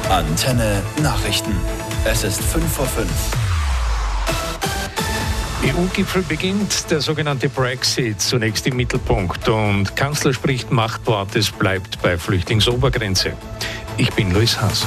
Antenne Nachrichten. Es ist 5:05 EU-Gipfel beginnt, der sogenannte Brexit zunächst im Mittelpunkt und Kanzler spricht Machtwort, es bleibt bei Flüchtlingsobergrenze. Ich bin Luis Haas.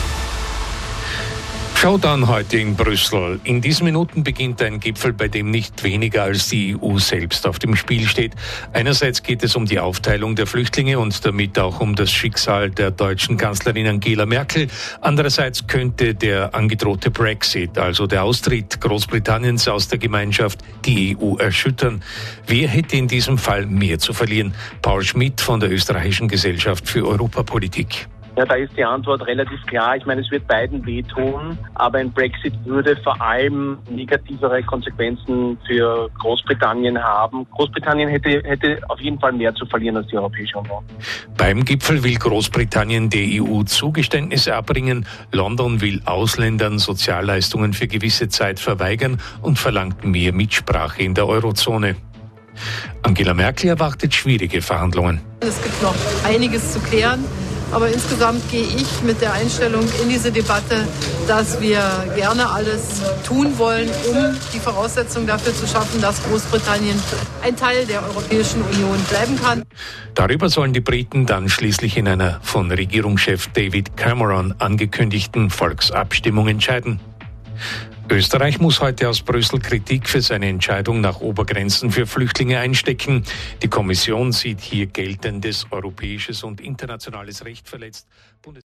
Showdown heute in Brüssel. In diesen Minuten beginnt ein Gipfel, bei dem nicht weniger als die EU selbst auf dem Spiel steht. Einerseits geht es um die Aufteilung der Flüchtlinge und damit auch um das Schicksal der deutschen Kanzlerin Angela Merkel. Andererseits könnte der angedrohte Brexit, also der Austritt Großbritanniens aus der Gemeinschaft, die EU erschüttern. Wer hätte in diesem Fall mehr zu verlieren? Paul Schmidt von der Österreichischen Gesellschaft für Europapolitik. Ja, da ist die Antwort relativ klar. Ich meine, es wird beiden wehtun, aber ein Brexit würde vor allem negativere Konsequenzen für Großbritannien haben. Großbritannien hätte auf jeden Fall mehr zu verlieren als die Europäische Union. Beim Gipfel will Großbritannien der EU Zugeständnisse erbringen. London will Ausländern Sozialleistungen für gewisse Zeit verweigern und verlangt mehr Mitsprache in der Eurozone. Angela Merkel erwartet schwierige Verhandlungen. Es gibt noch einiges zu klären. Aber insgesamt gehe ich mit der Einstellung in diese Debatte, dass wir gerne alles tun wollen, um die Voraussetzungen dafür zu schaffen, dass Großbritannien ein Teil der Europäischen Union bleiben kann. Darüber sollen die Briten dann schließlich in einer von Regierungschef David Cameron angekündigten Volksabstimmung entscheiden. Österreich muss heute aus Brüssel Kritik für seine Entscheidung nach Obergrenzen für Flüchtlinge einstecken. Die Kommission sieht hier geltendes europäisches und internationales Recht verletzt.